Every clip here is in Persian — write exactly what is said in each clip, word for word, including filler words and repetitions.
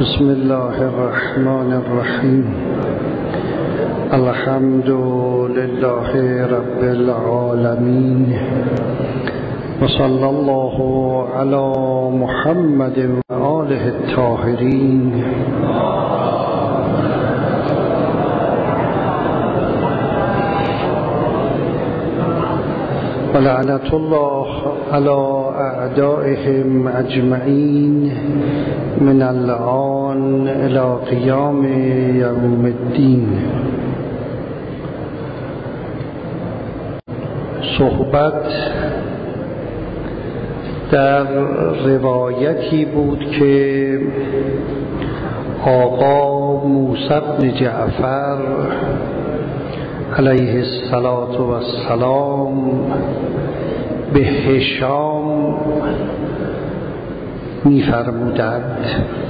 بسم الله الرحمن الرحیم. الحمد لله رب العالمین و صلی الله علی محمد و آله الطاهرین. و لعنت الله علی اعدائهم اجمعین من الآن الی قیام یوم الدین. صحبت در روایتی بود که آقا موسی بن جعفر علیه الصلاة و السلام به هشام می فرمودند.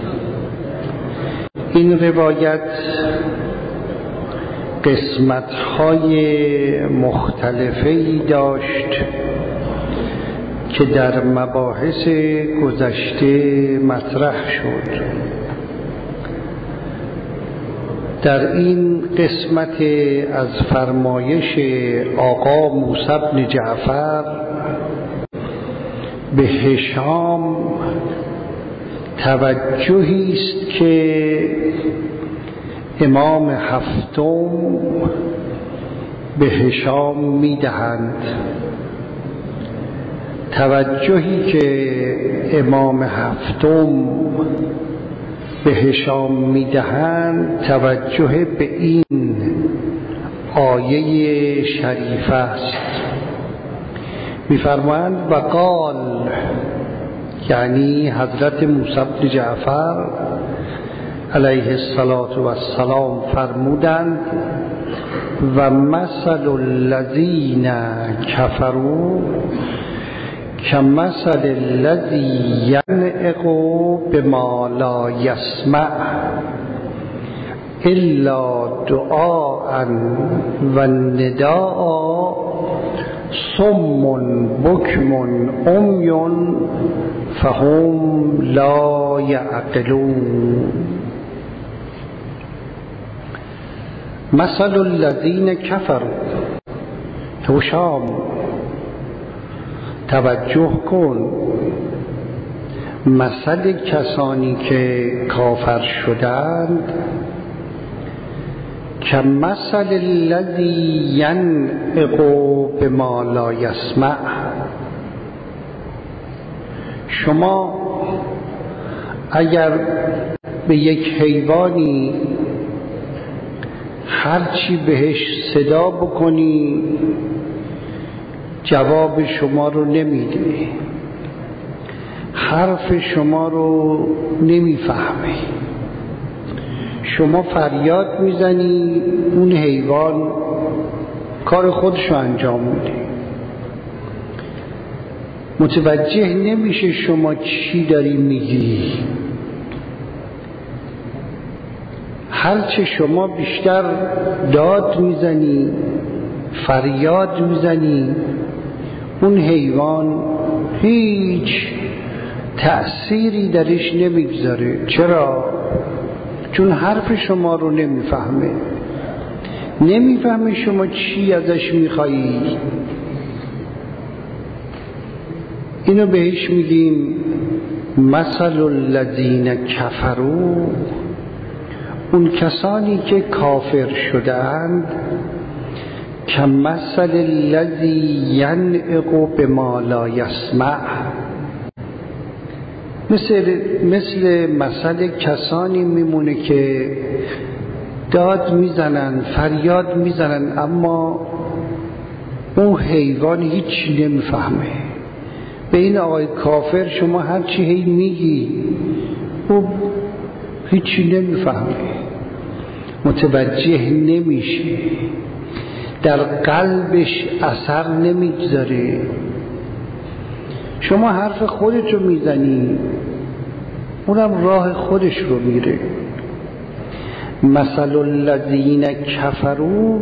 این روایت قسمت‌های مختلفی داشت که در مباحث گذشته مطرح شد. در این قسمت از فرمایش آقا موسی بن جعفر به هشام توجهی است که امام هفتم به هشام می‌دهند. توجهی که امام هفتم به هشام می‌دهند توجه به این آیه شریفه است. می‌فرمایند و قال، یعنی حضرت موسی بن جعفر علیه الصلاة و السلام فرمودند و مثل الذین کفروا کمثل الذی ینعق بما لا یسمع الا دعاء و نداء صم بکم عمی فهم لا یعقلون. مثل الذین کفروا، هشام توجه کن، مثل کسانی که کافر شدند که مثل الذی ینعق بما لا یسمع. شما اگر به یک حیوانی هرچی بهش صدا بکنی جواب شما رو نمیده، حرف شما رو نمیفهمه، شما فریاد میزنی اون حیوان کار خودش رو انجام میده، متوجه نمیشه شما چی داری میگی. هرچه شما بیشتر داد میزنی، فریاد میزنی، اون حیوان هیچ تأثیری درش نمیگذاره. چرا؟ چون حرف شما رو نمیفهمه، نمیفهمه شما چی ازش میخوایی. اینو بهش میگیم مثل الذین کفروا، اون کسانی که کافر شدند، کمثل الذی ینعق بما لا یسمع، مثل مثل مثل کسانی میمونه که داد میزنن، فریاد میزنن، اما اون حیوان هیچ نمیفهمه. به این آقای کافر شما هر چی هی میگی او هیچی نمیفهمه، متوجه نمیشه، در قلبش اثر نمیگذاره. شما حرف خودت رو میزنی، اونم راه خودش رو میره. مثل الذین کفروا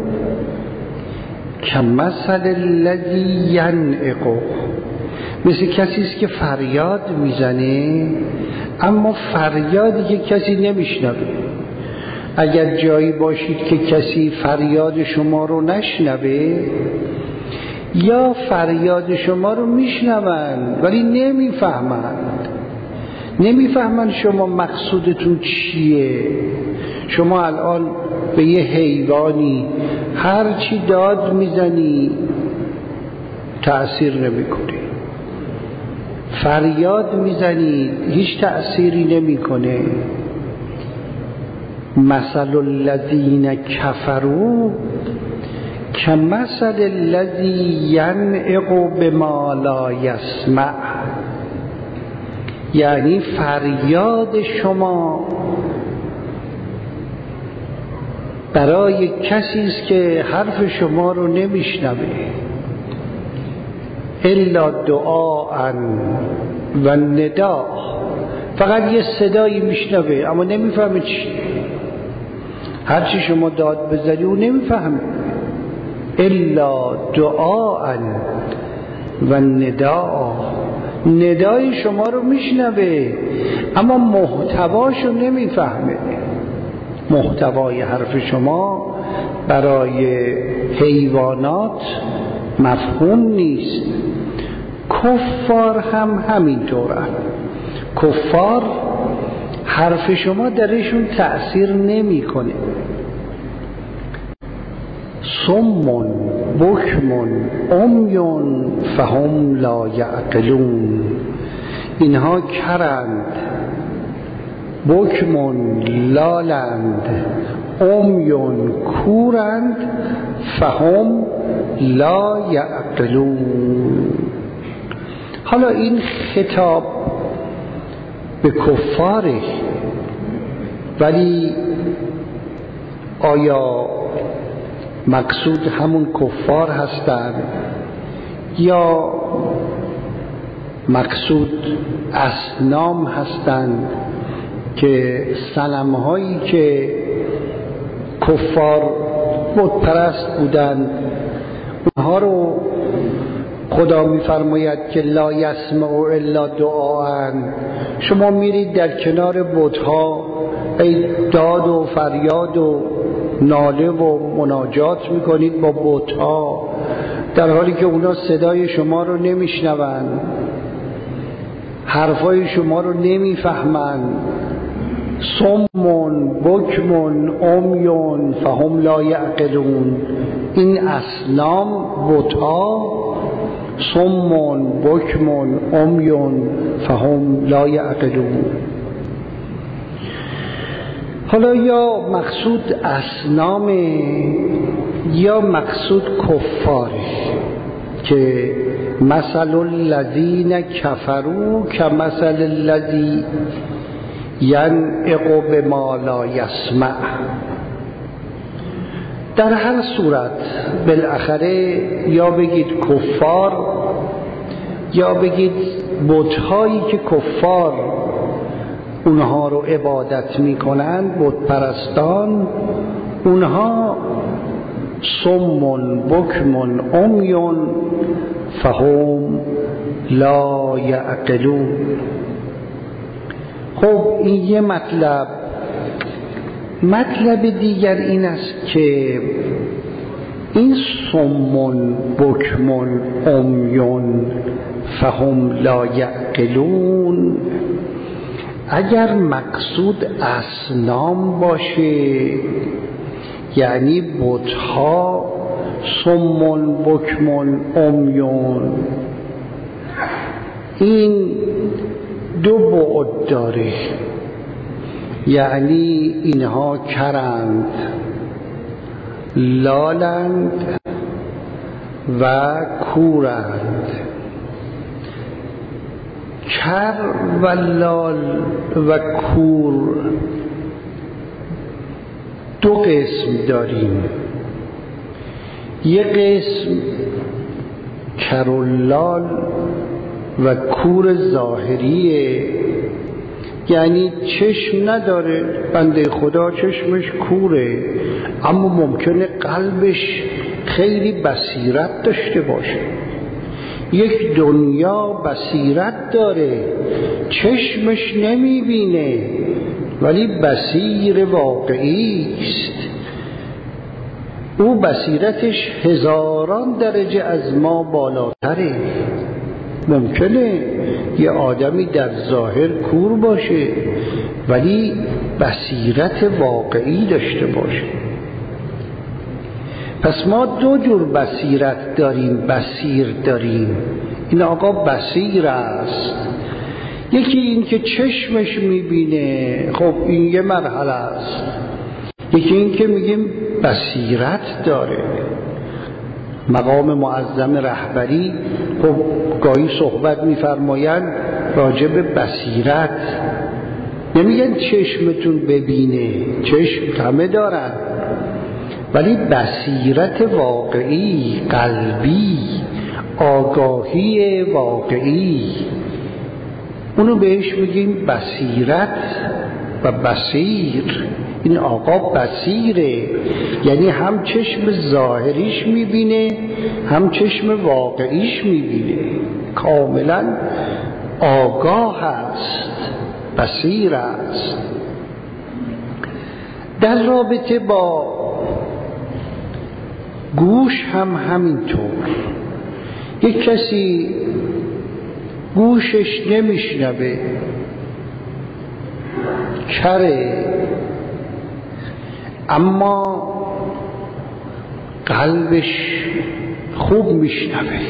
کمثل الذی ینعق، مثل کسی است که فریاد میزنه اما فریادی که کسی نمیشنوه. اگر جایی باشید که کسی فریاد شما رو نشنوه، یا فریاد شما رو میشنوند ولی نمیفهمند، نمیفهمند شما مقصودتون چیه. شما الان به یه حیوانی هر چی داد میزنی تأثیر نمیکنه، فریاد میزنی هیچ تأثیری نمیکنه. مثل الذین کفروا کمثل الذی ینعق بما لا یسمع. یعنی فریاد شما برای کسی است که حرف شما رو نمیشنوه، الا دعاء و نداء، فقط یه صدایی میشنوه اما نمیفهمه چی. هر چی شما داد بزنی او نمیفهمه. الا دعاء و نداء، ندای شما رو میشنوه اما محتواشو نمیفهمه. محتوای حرف شما برای حیوانات مفهوم نیست. کفار هم همینطورن. کفار حرف شما درشون تأثیر نمیکنه. صم بکم عمی فهم لا یعقلون. اینها کرند، بکم لالند، عمی کورند، فهم لا یعقلون. حالا این خطاب به کفاره، ولی آیا مقصود همون کفار هستند یا مقصود اصنام هستند که صنم‌هایی که کفار بت پرست بودند اونها رو خدا می‌فرماید که لا یسمع الا دعاء. شما میرید در کنار بت‌ها ای داد و فریاد و ناله و مناجات میکنید با بت‌ها، در حالی که اونا صدای شما رو نمیشنوند، حرفای شما رو نمیفهمند. صم بکم عمی فهم لا یعقلون. این اصنام بت‌ها صم بکم عمی فهم لا یعقلون. حالا یا مقصود اصنام یا مقصود کفاره که مثل الذین کفروا کمثل الذی ینعق بما لا یسمع. در هر صورت بالاخره یا بگید کفار یا بگید بت‌هایی که کفار اونها رو عبادت میکنند، بت پرستان، اونها صم بکم عمی فهم لا یعقلون. خب این یه مطلب. مطلب دیگر این است که این صم بکم عمی فهم لا یعقلون اگر مقصود اصنام باشه، یعنی بت‌ها صم بکم عمی، این دو بعد داره. یعنی اینها کرند، لالند و کورند. کر و لال و کور دو قسم داریم. یک قسم کر و لال و کور ظاهریه، یعنی چشم نداره، بنده خدا چشمش کوره اما ممکنه قلبش خیلی بصیرت داشته باشه. یک دنیا بصیرت داره، چشمش نمیبینه ولی بصیر واقعی است. او بصیرتش هزاران درجه از ما بالاتره. ممکنه یه آدمی در ظاهر کور باشه ولی بصیرت واقعی داشته باشه. پس ما دو جور بصیرت داریم، بصیر داریم. این آقا بصیر است. یکی این که چشمش میبینه، خب این یه مرحله است. یکی این که میگیم بصیرت داره. مقام معظم رهبری خب گاهی صحبت میفرمایند راجع به بصیرت. نمیگن چشمتون ببینه، چشم همه دارن، ولی بصیرت واقعی، قلبی، آگاهی واقعی، اونو بهش میگیم بصیرت و بصیر. این آقا بصیره، یعنی هم چشم ظاهریش میبینه هم چشم واقعیش میبینه، کاملا آگاه است، بصیر است. در رابطه با گوش هم همینطور. یک کسی گوشش نمیشنوه، کره، اما قلبش خوب میشنوه،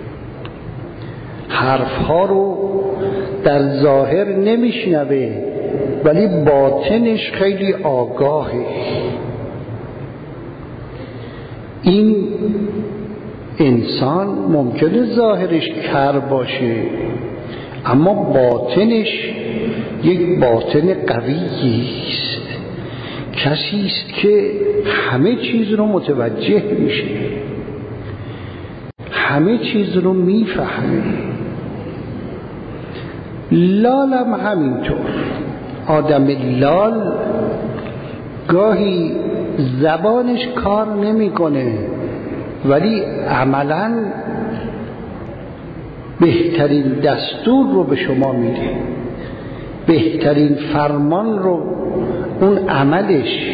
حرفها رو در ظاهر نمیشنوه ولی باطنش خیلی آگاهه. این انسان ممکنه ظاهرش کر باشه اما باطنش یک باطن قوی است. کسی است که همه چیز رو متوجه میشه، همه چیز رو میفهمه. لالم همینطور. آدم لال گاهی زبانش کار نمیکنه ولی عملاً بهترین دستور رو به شما میده، بهترین فرمان رو، اون عملش،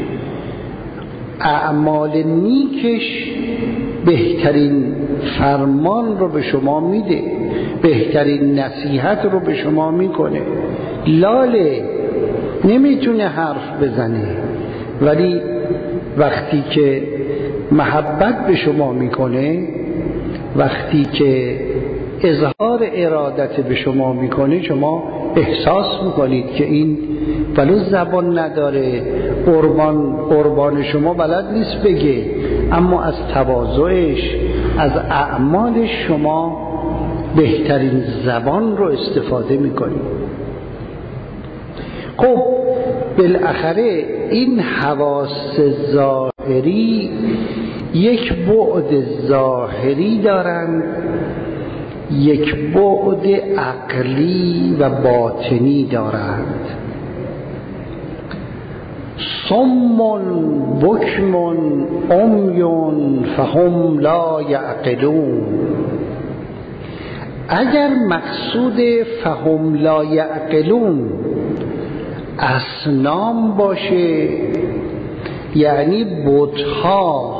اعمال نیکش بهترین فرمان رو به شما میده، بهترین نصیحت رو به شما میکنه. لاله، نمیتونه حرف بزنه ولی وقتی که محبت به شما میکنه، وقتی که اظهار ارادت به شما میکنه، شما احساس میکنید که این ولو زبان نداره، قربان قربان شما بلد نیست بگه، اما از تواضعش، از اعمالش شما بهترین زبان رو استفاده میکنید. خب بالاخره این حواس ظاهری یک بعد ظاهری دارند، یک بعد عقلی و باطنی دارند. صم بکم عمی فهم لا یعقلون. اگر مقصود فهم لا یعقلون اصنام باشه، یعنی بتها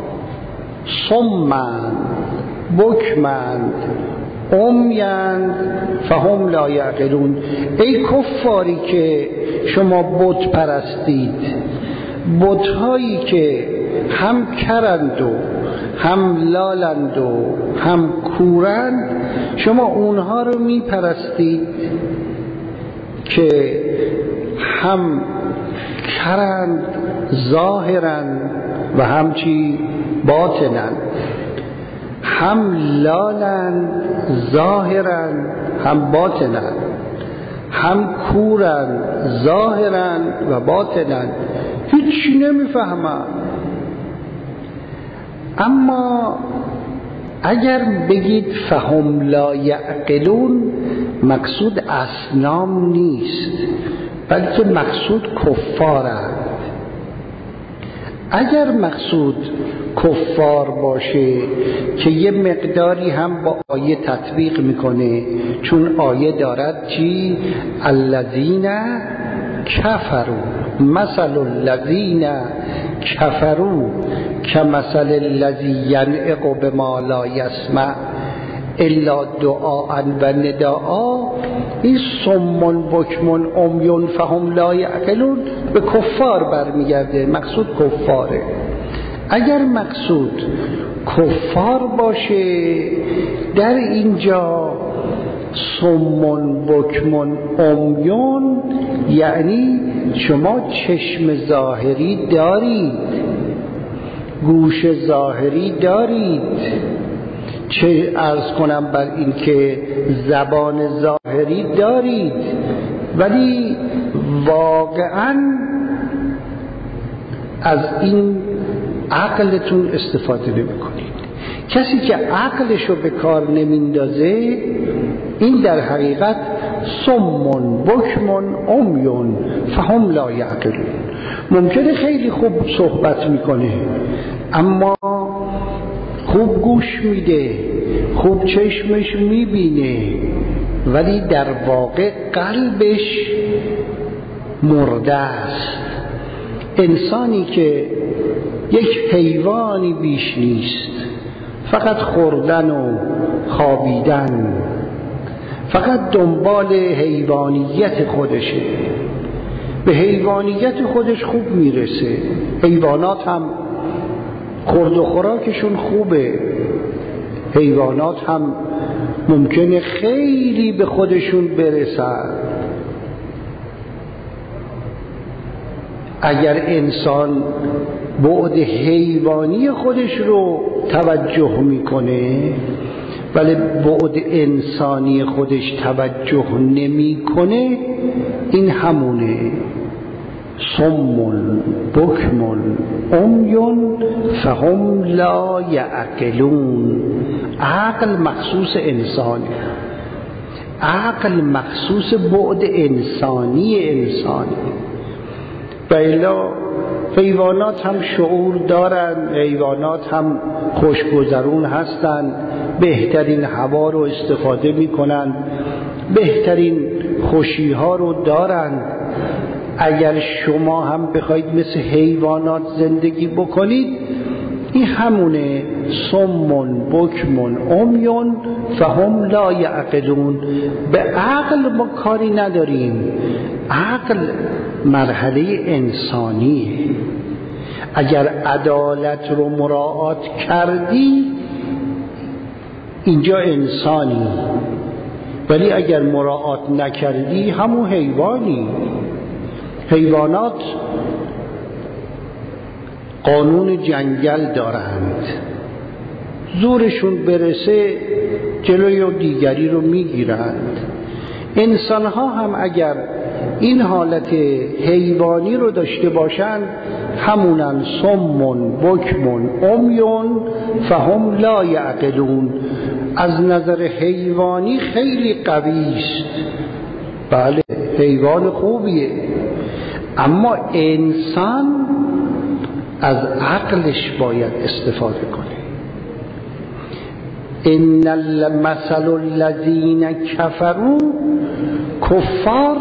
صمند، بکمند، عمیند فهم لا یعقلون. ای کفاری که شما بت پرستید، بتهایی که هم کرند و هم لالند و هم کورند، شما اونها رو می پرستید که هم کرند ظاهرند و هم چی باطنند، هم لالند ظاهرند هم باطنند، هم کورند ظاهرند و باطنند، هیچی نمیفهمند. اما اگر بگید فهم لا یعقلون، مقصود اصنام نیست بلکه مقصود کفارند. اگر مقصود کفار باشه که یه مقداری هم با آیه تطبیق میکنه، چون آیه دارد چی؟ الذین کفروا مثل الذین کفروا کمثل الذی ینعق بما لا یسمع الا دعاء و نداء. این صم بکم عمی فهم لا یعقلون به کفار برمیگرده، مقصود کفاره. اگر مقصود کفار باشه در اینجا صم بکم عمیون، یعنی شما چشم ظاهری دارید، گوش ظاهری دارید، چه عرض کنم بر این که زبان ظاهری دارید، ولی واقعا از این عقلتون استفاده نمی کنید. کسی که عقلشو به کار نمیندازه این در حقیقت صم بکم عمیون فهم لا یعقلون. ممکنه خیلی خوب صحبت میکنه، اما خوب گوش میده، خوب چشمش میبینه، ولی در واقع قلبش مرده است. انسانی که یک حیوانی بیش نیست، فقط خوردن و خوابیدن، فقط دنبال حیوانیت خودشه، به حیوانیت خودش خوب میرسه. حیوانات هم خورد و خوراکشون خوبه، حیوانات هم ممکنه خیلی به خودشون برسن. اگر انسان بعد حیوانی خودش رو توجه میکنه ولی بعد انسانی خودش توجه نمیکنه، این همونه صم بکم عمیون فهم لا یعقلون. عقل مخصوص انسانه، عقل مخصوص بعد انسانی انسانی. و الا حیوانات هم شعور دارن، حیوانات هم خوشگذرون هستن، بهترین هوا رو استفاده میکنن، بهترین خوشی ها رو دارن. اگر شما هم بخواید مثل حیوانات زندگی بکنید، این همونه صم بکم عمیون فهم لا یعقلون. به عقل ما کاری نداریم، عقل مرحله انسانیه. اگر عدالت رو مراعات کردی اینجا انسانی، ولی اگر مراعات نکردی همون حیوانی. حیوانات قانون جنگل دارند، زورشون برسه جلوی دیگری رو میگیرند. انسان ها هم اگر این حالت حیوانی رو داشته باشند همونن صم بکم عمیون فهم لا یعقلون. از نظر حیوانی خیلی قوی است، بله حیوان خوبیه، اما انسان از عقلش باید استفاده کنه. ان المثل الذین کفروا، کفار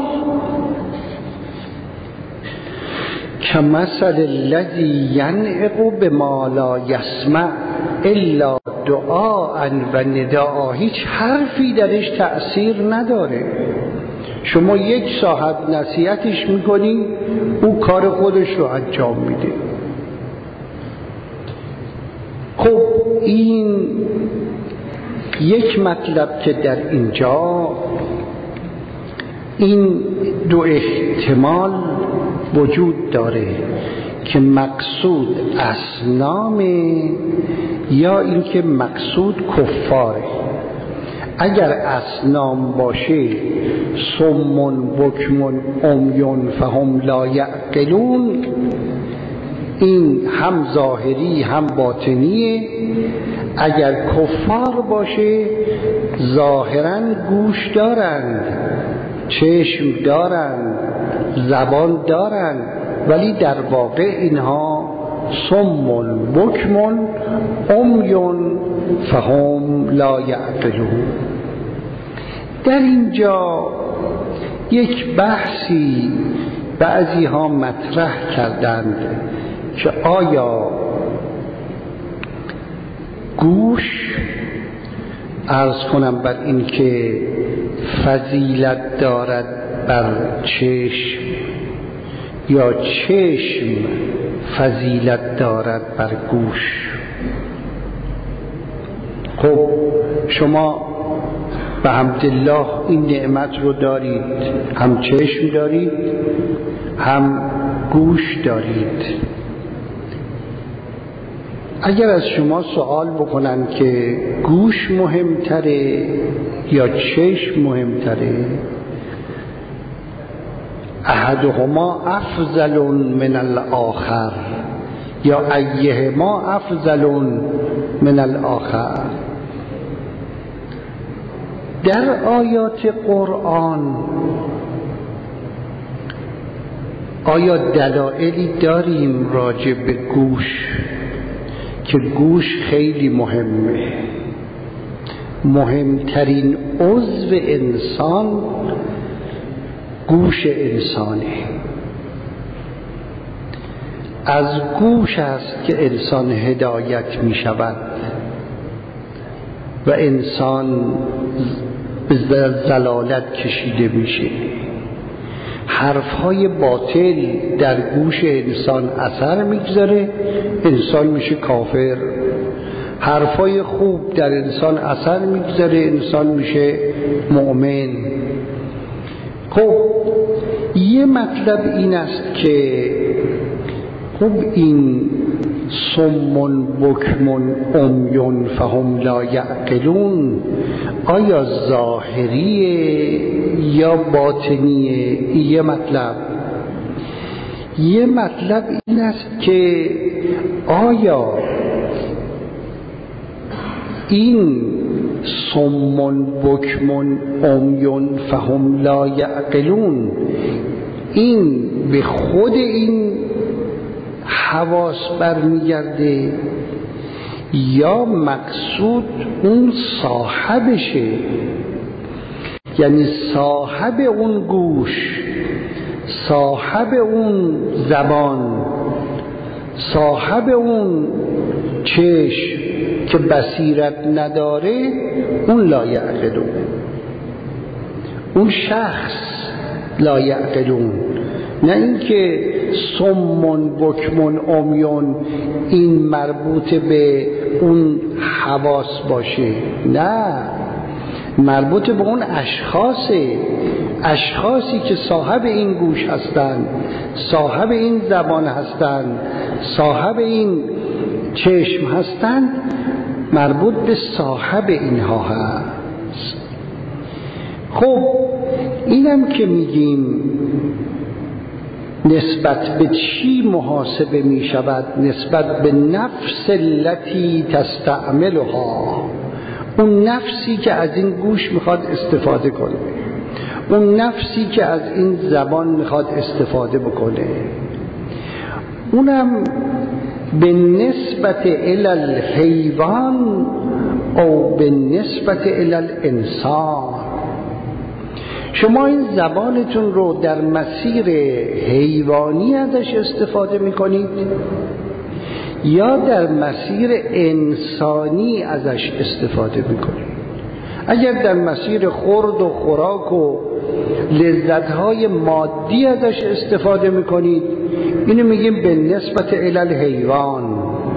کمثل الذی ینعق بما لا یسمع الا دعاء و نداء. هیچ حرفی درش تأثیر نداره. شما یک ساعت نصیحتش میکنی، او کار خودش رو انجام میده. خب این یک مطلب که در اینجا، این دو احتمال وجود داره که مقصود اصنام یا اینکه مقصود کفاره. اگر اصنام باشه صم بکم عمیون فهم لا یعقلون، این هم ظاهری هم باطنیه. اگر کفار باشه ظاهرا گوش دارند، چشم دارند، زبان دارند، ولی در واقع اینها صم بکم عمی فهم لا یعقلون. در اینجا یک بحثی بعضی ها مطرح کردند که آیا گوش، عرض کنم بر این که فضیلت دارد بر چشم یا چشم فضیلت دارد بر گوش. خب شما به حمدالله این نعمت رو دارید، هم چشم دارید هم گوش دارید. اگر از شما سوال بکنن که گوش مهمتره یا چشم مهمتره، احدهما افضل من الاخر یا ایهما افضل من الاخر. در آیات قرآن آیا دلایلی داریم راجع به گوش که گوش خیلی مهمه، مهمترین عضو انسان گوش انسانه. از گوش است که انسان هدایت می شود و انسان به ضلالت کشیده میشه. حرفهای باطل در گوش انسان اثر میگذاره، انسان میشه کافر. حرفهای خوب در انسان اثر میگذاره، انسان میشه مؤمن. خب یه مطلب این است که خب این صم بکم عمی فهم لا یعقلون آیا ظاهریه یا باطنیه؟ یه مطلب یه مطلب این است که آیا این صم بکم عمی فهم لا یعقلون این به خود این حواس برمیگرده یا مقصود اون صاحبشه، یعنی صاحب اون گوش، صاحب اون زبان، صاحب اون چشم که بصیرت نداره، اون لا یعقلون، اون شخص لا یعقلون. نه اینکه صم بکم عمی این مربوط به اون حواس باشه، نه، مربوط به اون اشخاصه، اشخاصی که صاحب این گوش هستند، صاحب این زبان هستند، صاحب این چشم هستند، مربوط به صاحب اینها هست. خب اینم که میگیم نسبت به چی محاسبه می شود؟ نسبت به نفس التي تستعملها، اون نفسی که از این گوش میخواد استفاده کنه، اون نفسی که از این زبان میخواد استفاده بکنه، اونم به نسبت الی الحیوان او به نسبت الی الانسان. شما این زبانتون رو در مسیر حیوانی ازش استفاده میکنید یا در مسیر انسانی ازش استفاده میکنید؟ اگر در مسیر خورد و خوراک و لذتهای مادی ازش استفاده میکنید، اینو میگیم به نسبت الی الحیوان.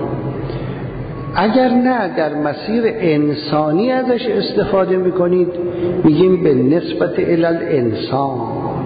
اگر نه در مسیر انسانی ازش استفاده میکنید، میگیم به نسبت الی الانسان.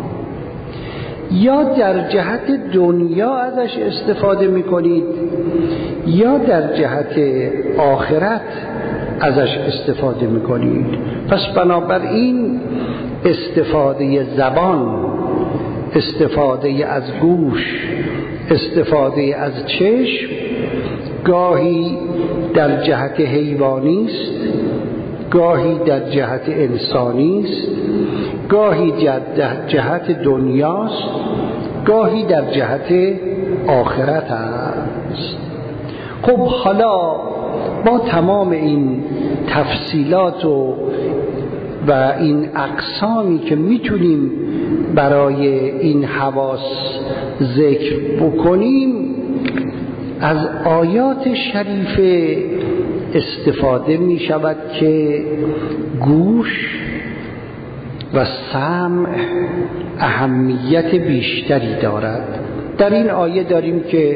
یا در جهت دنیا ازش استفاده میکنید یا در جهت آخرت ازش استفاده میکنید. پس بنابراین استفاده زبان، استفاده از گوش، استفاده از چشم گاهی در جهت حیوانی است، گاهی در جهت انسانی است، گاهی در جهت دنیاست، گاهی در جهت آخرت است. خب حالا با تمام این تفصیلات و و این اقسامی که میتونیم برای این حواس ذکر بکنیم، از آیات شریفه استفاده می شود که گوش و سمع اهمیت بیشتری دارد. در این آیه داریم که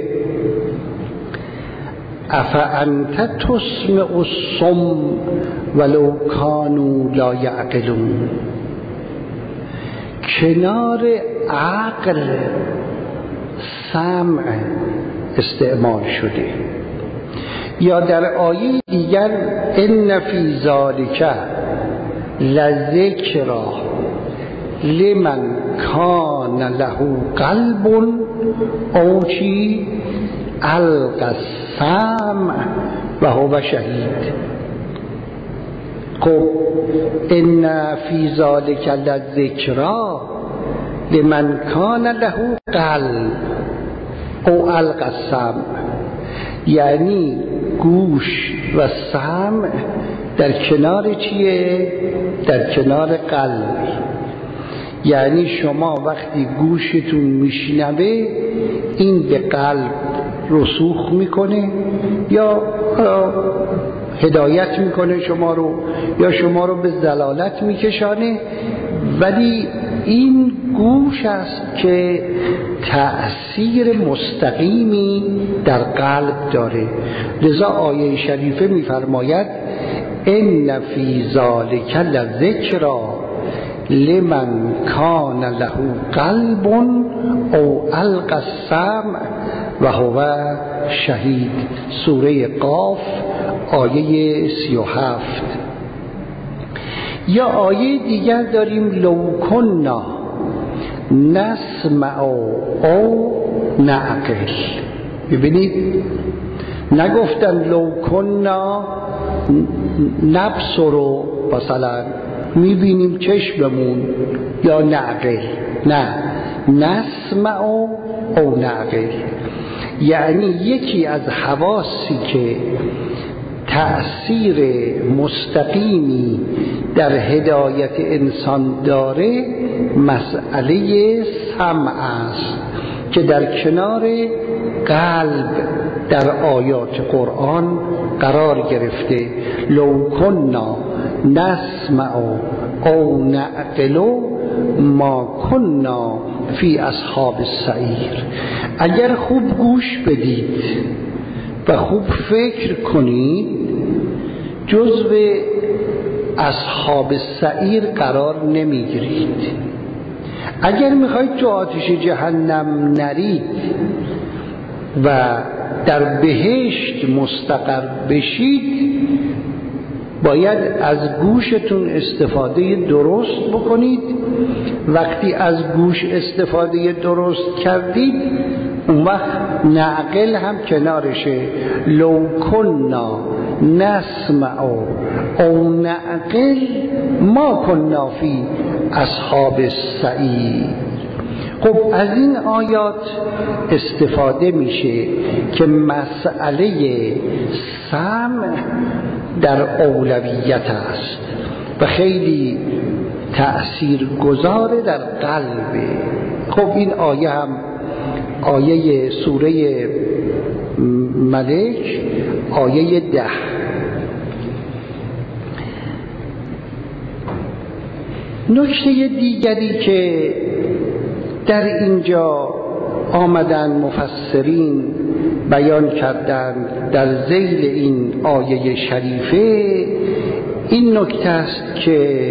افانت تسمع الصم ولو کانوا لا یعقلون. کنار عقل سمع استعمال شده. یا در آیه دیگر ان فی ذلک لذکرا لمن کان له قلب او چی القى السمع و هو شهید. خب ان فی ذلک لذکرا لمن کان له قلب او القى السمع، یعنی گوش و سمع در کنار چیه؟ در کنار قلب. یعنی شما وقتی گوشتون میشنوه این به قلب رسوخ میکنه یا هدایت میکنه شما رو، یا شما رو به ضلالت میکشانه، ولی این گوش است که تأثیر مستقیمی در قلب داره. لذا آیه شریفه میفرماید ان فی ذلک لذکرا لمن کان له قلب او القى السمع و هو شهید. سوره قاف آیه سی و هفت. یا آیه دیگر داریم لو کنا نسمع او نعقل. ببینید نگفتن لو کنا نبصر رو مثلا میبینیم چشممون یا نعقل، نه، نسمع او نعقل. یعنی یکی از حواسی که تأثیر مستقیمی در هدایت انسان داره مسئله سمع است که در کنار قلب در آیات قرآن قرار گرفته. لو کنا نسمع او نعقل ما کنا فی اصحاب السعیر. اگر خوب گوش بدید و خوب فکر کنید جزو اصحاب السعیر قرار نمیگیرید. اگر میخواید تو آتش جهنم نرید و در بهشت مستقر بشید باید از گوشتون استفاده درست بکنید. وقتی از گوش استفاده درست کردید اون وقت نعقل هم کنارشه. لو کنا نسمع او نعقل ما کنا فی اصحاب السعیر. خب از این آیات استفاده میشه که مسئله سمع در اولویت است و خیلی تأثیر گذاره در قلبه. خب این آیه هم آیه سوره ملک آیه ده. نکته دیگری که در اینجا آمدن مفسرین بیان کردند در ذیل این آیه شریفه این نکته است که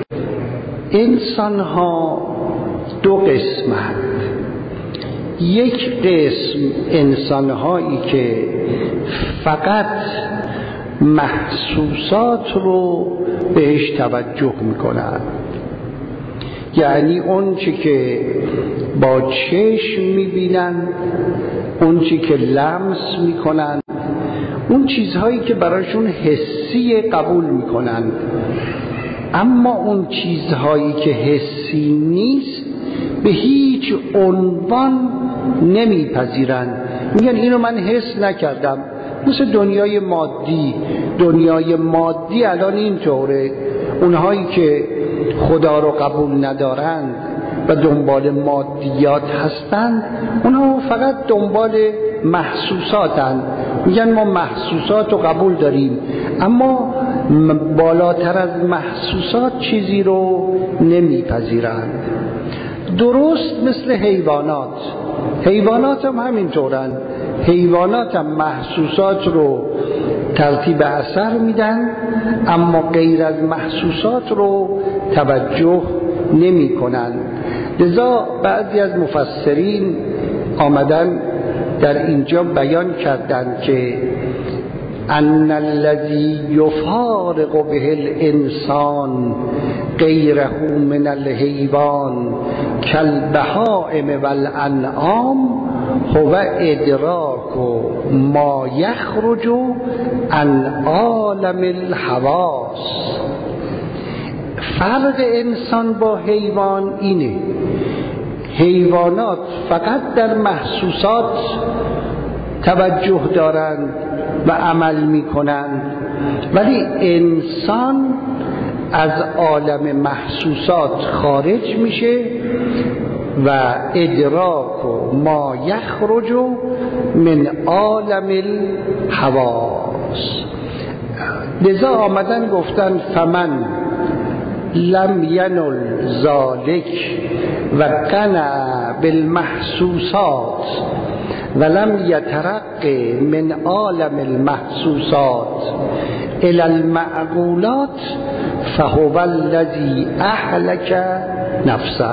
انسان ها دو قسمند. یک قسم انسان هایی که فقط محسوسات رو بهش توجه میکنند، یعنی اون چی که با چشم میبینن، اون چی که لمس میکنن، اون چیزهایی که براشون حسی قبول میکنن. اما اون چیزهایی که حسی نیست به هیچ عنوان نمیپذیرند. میگن اینو من حس نکردم. مثل دنیای مادی، دنیای مادی الان اینطوره. اونهایی که خدا رو قبول ندارند و دنبال مادیات هستند، اونها فقط دنبال محسوساتند. میگن ما محسوسات رو قبول داریم، اما بالاتر از محسوسات چیزی رو نمیپذیرند. درست مثل حیوانات. حیوانات هم همینطورن. حیوانات هم محسوسات رو ترتیب اثر میدن، اما غیر از محسوسات رو توجه نمی کنن. لذا بعضی از مفسرین آمدن در اینجا بیان کردند که ان الذی یفارق به الانسان غیره من الحیوان کالبهائم والانعام هو ادراک ما یخرج عن عالم الحواس. فرق انسان با حیوان اینه: حیوانات فقط در محسوسات توجه دارند و عمل می کنند، ولی انسان از عالم محسوسات خارج میشه و ادراک ما یخرج من عالم الحواس. لذا آمدن گفتن فمن لم ینل ذالک و قنع بالمحسوسات ولم یترق من عالم المحسوسات الى المعقولات فهو الذی اهلک نفسه.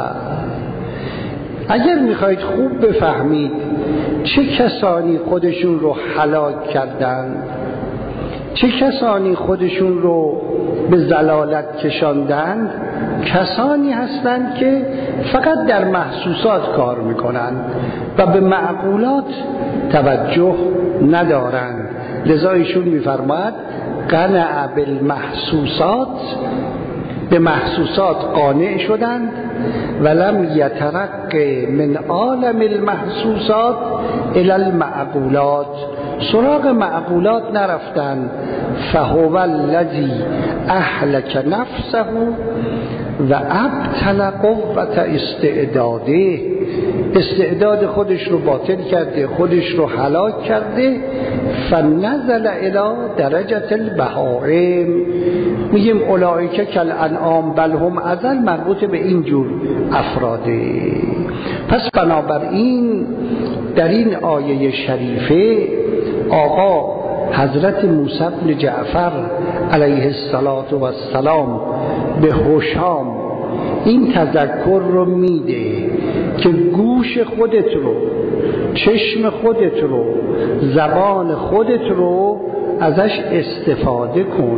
اگر میخواید خوب بفهمید چه کسانی خودشون رو هلاک کردند، چه کسانی خودشون رو به ضلالت کشاندند، کسانی هستند که فقط در محسوسات کار میکنند و به معقولات توجه ندارند. لذا ایشون میفرماید قنع بالمحسوسات، به محسوسات قانع شدند، ولم یترق من عالم المحسوسات الی المعقولات، سراغ معقولات نرفتند. فهو الذی اهلک نفسه و ابطل قوت استعداده، استعداد خودش رو باطل کرده، خودش رو هلاک کرده. فنزل الی درجه البهائم، میگیم اولئک کالانعام بل هم اضل، مربوط به این جور افراده. پس بنابراین در این آیه شریفه آقا حضرت موسی بن جعفر علیه السلام به هشام این تذکر رو میده که گوش خودت رو، چشم خودت رو، زبان خودت رو ازش استفاده کن.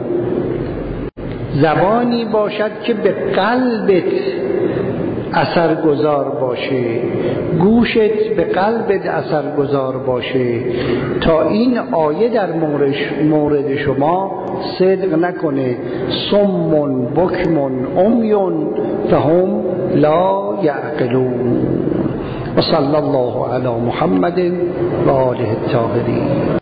زبانی باشد که به قلبت اثرگذار باشه، گوشت به قلبت اثرگذار باشه، تا این آیه در مورد شما صدق نکنه. صم بکم عمی فهم لا یعقلون. و صلی الله علی محمد و آله الطاهرین.